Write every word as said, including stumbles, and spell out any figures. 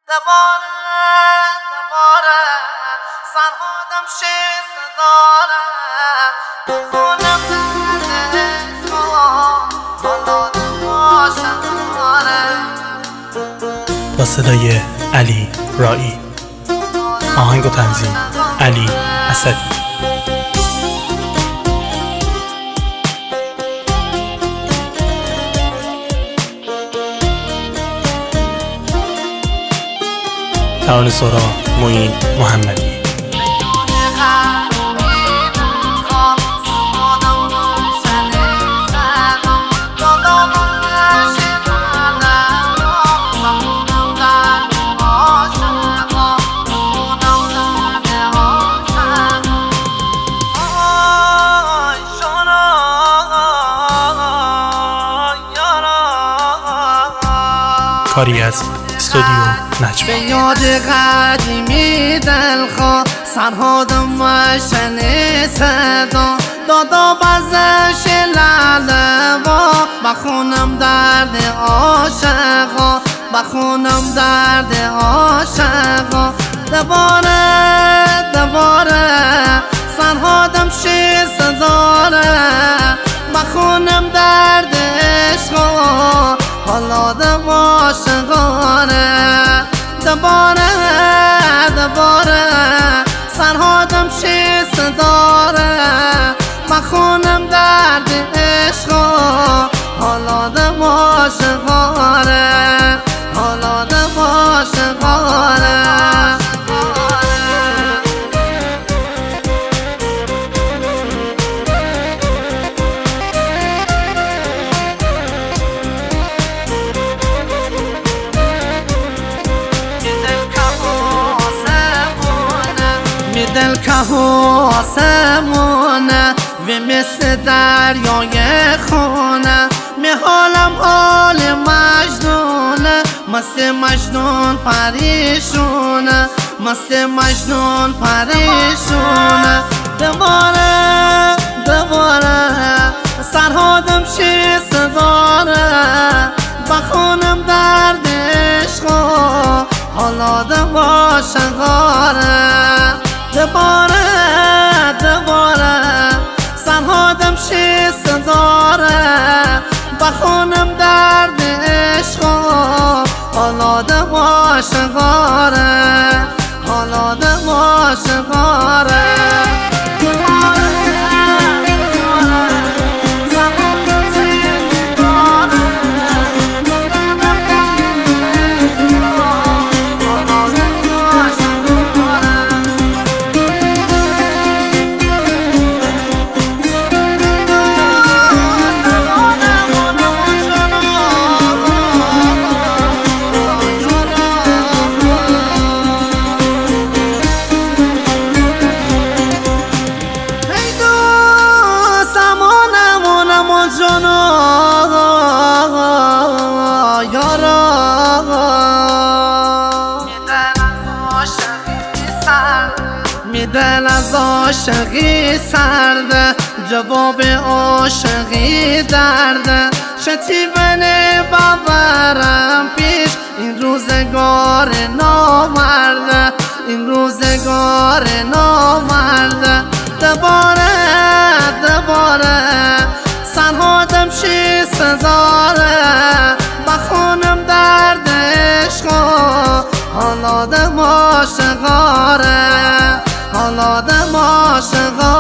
دوباره دوباره سرهادم شیست داره بخونم درد حالا دواشم داره. با صدای علی رائی، آهنگ و تنظیم علی اسدی. ترانه سرا معین محمدی. کاری از استودیو نجم. به یاد قدیمی دلخواه سرهادم و شنه صدا دادا بزش لعلوا بخونم درد عاشقا بخونم درد عاشقا. دوباره دوباره سرهادم شیست داره بخونم درد عشقا حالا دواشقانه. دوباره دوباره سرهادم شیست داره بخونم درد عشقا حالا دواشقانه حالا دواشقانه. دل که آسمونه و مثل دریای خونه می حالم حال مجنونه مست مجنون پریشونه مست مجنون پریشونه. دوباره دوباره سرهادم شیست داره بخونم درد عشقا حالا دواشقانه. دوباره دوباره سرهادم شیست داره بخونم درد عشقا حالا دواشقانه حالا دواشقانه. دل از عاشقی سرده جواب عاشقی درده شتیبن باورم پیش این روزگار نامرده این روزگار نامرده. دوباره دوباره سرهادم شیست داره بخونم درد عشقا حالا دواشقانه حالا دواشقانه.